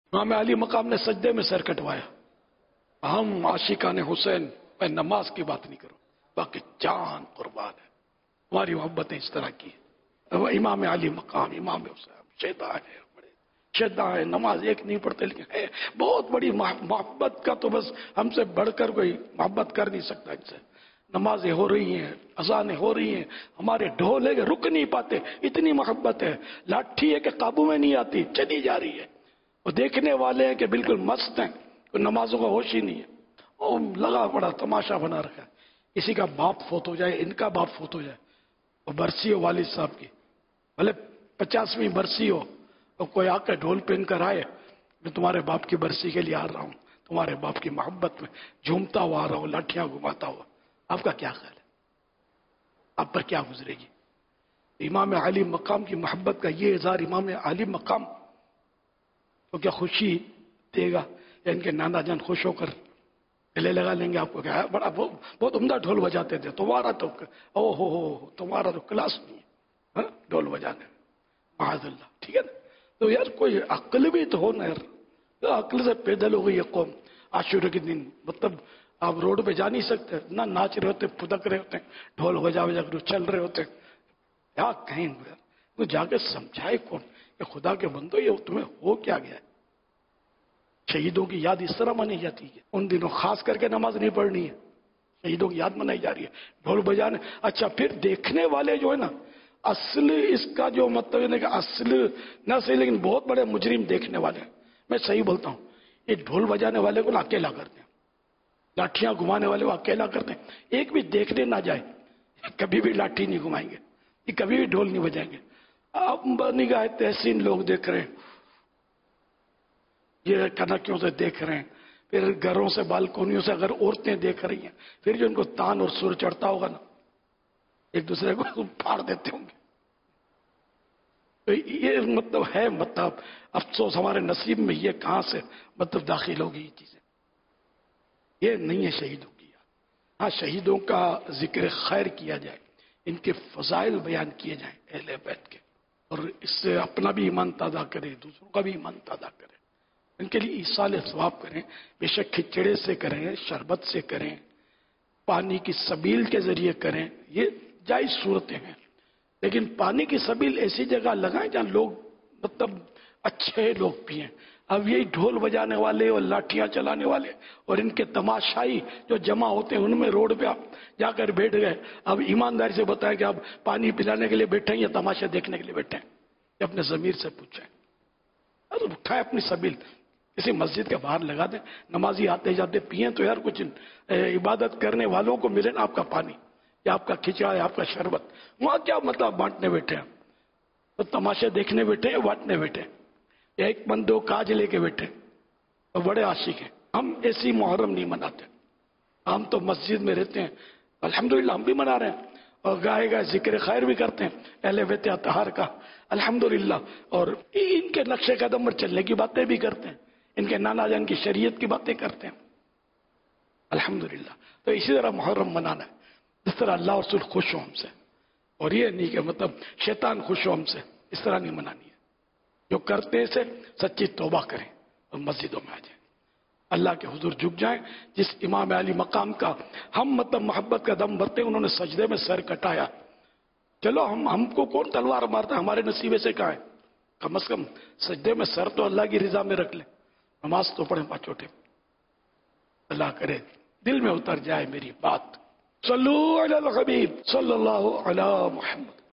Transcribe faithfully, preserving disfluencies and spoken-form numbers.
امام علی مقام نے سجدے میں سر کٹوایا. ہم عاشقان حسین، میں نماز کی بات نہیں کروں، باقی جان قربان ہے. ہماری محبتیں اس طرح کی ہیں. امام علی مقام، امام حسین شیطان ہے، بڑے شیطان ہے. نماز ایک نہیں پڑھتے لیکن ہے بہت بڑی محبت کا، تو بس ہم سے بڑھ کر کوئی محبت کر نہیں سکتا ان سے. نمازیں ہو رہی ہیں، اذانیں ہو رہی ہیں، ہمارے ڈھول ہے کہ رک نہیں پاتے، اتنی محبت ہے. لاٹھی ہے کہ قابو میں نہیں آتی، چلی جا رہی ہے. وہ دیکھنے والے ہیں کہ بالکل مست ہیں، کوئی نمازوں کا ہوش ہی نہیں ہے. وہ لگا بڑا تماشا بنا رکھا ہے. کسی کا باپ فوت ہو جائے، ان کا باپ فوت ہو جائے، وہ برسی ہو والد صاحب کی، بھلے پچاسویں برسی ہو، اور کوئی آ کے ڈھول پہن کر آئے، میں تمہارے باپ کی برسی کے لیے آ رہا ہوں، تمہارے باپ کی محبت میں جھومتا ہوا آ رہا ہوں، لاٹھیاں گھماتا ہوا. آپ کا کیا خیال ہے؟ آپ پر کیا گزرے گی؟ امام علی مقام کی محبت کا یہ اظہار امام علی مقام تو کیا خوشی دے گا؟ یا ان کے نانا جان خوش ہو کر گلے لگا لیں گے آپ کو؟ کیا بڑا بہت عمدہ ڈھول بجاتے تھے، تمہارا تو او ہو ہو تمہارا تو کلاس نہیں ہے ڈھول بجانے میں، معاذ اللہ. ٹھیک ہے نا؟ تو یار کوئی عقل بھی تو ہو نا یار. عقل سے پیدل ہو گئی یہ قوم. عاشورے کے دن مطلب آپ روڈ پہ جا نہیں سکتے، نہ ناچ رہے ہوتے، پھدک رہے ہوتے، ڈھول بجا بجا کر چل رہے ہوتے. کیا کہیں یار؟ تو جا کے سمجھائے کون کہ خدا کے بندو یہ تمہیں ہو کیا گیا ہے؟ شہیدوں کی یاد اس طرح منائی جاتی ہے. ان دنوں خاص کر کے نماز نہیں پڑھنی ہے، شہیدوں کی یاد منائی جا رہی ہے، ڈھول بجانے. اچھا پھر دیکھنے والے جو ہے نا، اصل اس کا جو مطلب ہے کہ اصل نہ صحیح لیکن بہت بڑے مجرم دیکھنے والے ہیں. میں صحیح بولتا ہوں، یہ ڈھول بجانے والے کو نا اکیلا کرتے ہیں، لاٹھیاں گھمانے والے کو اکیلا کرتے ہیں. ایک بھی دیکھنے نہ جائے، کبھی بھی لاٹھی نہیں گھمائیں گے، یہ کبھی بھی ڈھول نہیں بجائیں گے. آپ نگاہ تحسین لوگ دیکھ رہے ہیں، یہ کنکیوں سے دیکھ رہے ہیں، پھر گھروں سے بالکونیوں سے اگر عورتیں دیکھ رہی ہیں، پھر جو ان کو تان اور سر چڑھتا ہوگا نا، ایک دوسرے کو پھاڑ دیتے ہوں گے. تو یہ مطلب ہے، مطلب افسوس ہمارے نصیب میں یہ کہاں سے مطلب داخل ہوگی یہ چیزیں. یہ نہیں ہے شہیدوں کی یاد. ہاں شہیدوں کا ذکر خیر کیا جائے، ان کے فضائل بیان کیے جائیں اہل بیت کے، اور اس سے اپنا بھی ایمان تازہ کرے، دوسروں کا بھی ایمان تازہ کرے. ان کے لیے ایصال ثواب کریں، بے شک کھچڑے سے کریں، شربت سے کریں، پانی کی سبیل کے ذریعے کریں، یہ جائز صورتیں ہیں. لیکن پانی کی سبیل ایسی جگہ لگائیں جہاں لوگ مطلب اچھے لوگ پئیں. اب یہی ڈھول بجانے والے اور لاٹھیاں چلانے والے اور ان کے تماشائی جو جمع ہوتے ہیں، ان میں روڈ پہ آپ جا کر بیٹھ گئے. اب ایمانداری سے بتائیں کہ آپ پانی پلانے کے لیے بیٹھے ہیں یا تماشا دیکھنے کے لیے بیٹھے ہیں؟ یہ اپنے ضمیر سے پوچھیں. ارے اٹھائیں اپنی سبیل، کسی مسجد کے باہر لگا دیں، نمازی آتے جاتے پئیں تو یار کچھ عبادت کرنے والوں کو ملے نا آپ کا پانی یا آپ کا کھچڑا یا آپ کا شربت. وہاں کیا مطلب بانٹنے بیٹھے ہیں؟ تو تماشے دیکھنے بیٹھے یا بانٹنے بیٹھے یا ایک بندو کاج لے کے بیٹھے؟ تو بڑے عاشق ہیں. ہم ایسی محرم نہیں مناتے، ہم تو مسجد میں رہتے ہیں، الحمدللہ ہم بھی منا رہے ہیں، اور گائے گائے ذکر خیر بھی کرتے ہیں اہل بیت اطہار کا الحمدللہ، اور ان کے نقش قدم پر چلنے کی باتیں بھی کرتے ہیں، ان کے نانا جان کی شریعت کی باتیں کرتے ہیں الحمدللہ. تو اسی طرح محرم منانا ہے جس طرح اللہ اور رسول خوش ہو ہم سے، اور یہ نہیں کہ مطلب شیطان خوش ہو ہم سے، اس طرح نہیں منانی ہے. جو کرتے سے سچی توبہ کریں اور مسجدوں میں آ جائیں، اللہ کے حضور جھک جائیں. جس امام علی مقام کا ہم مطلب محبت کا دم بھرتے ہیں، انہوں نے سجدے میں سر کٹایا. چلو ہم ہم کو کون تلوار مارتا ہے، ہمارے نصیبے سے کہاں ہے؟ کم از کم سجدے میں سر تو اللہ کی رضا میں رکھ لیں، نماز تو پڑھیں پاچوٹے. اللہ کرے دل میں اتر جائے میری بات. صلو علی الحبیب صلی اللہ علی محمد.